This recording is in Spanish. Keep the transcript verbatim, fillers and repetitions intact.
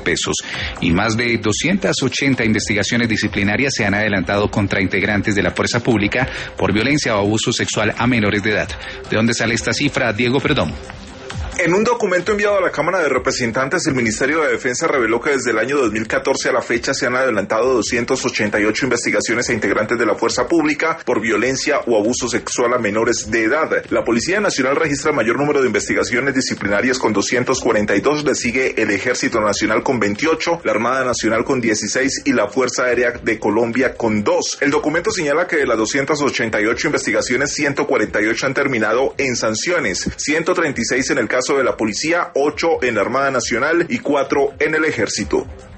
pesos y más de doscientas ochenta investigaciones disciplinarias se han adelantado contra integrantes de la fuerza pública por violencia o abuso sexual a menores de edad. ¿De dónde sale esta cifra? Diego Perdomo. En un documento enviado a la Cámara de Representantes, el Ministerio de Defensa reveló que desde el año dos mil catorce a la fecha se han adelantado doscientas ochenta y ocho investigaciones a integrantes de la fuerza pública por violencia o abuso sexual a menores de edad. La Policía Nacional registra el mayor número de investigaciones disciplinarias con doscientas cuarenta y dos, le sigue el Ejército Nacional con veintiocho, la Armada Nacional con dieciséis y la Fuerza Aérea de Colombia con dos. El documento señala que de las doscientas ochenta y ocho investigaciones, ciento cuarenta y ocho han terminado en sanciones, ciento treinta y seis en el caso de la policía, ocho en la Armada Nacional y cuatro en el Ejército.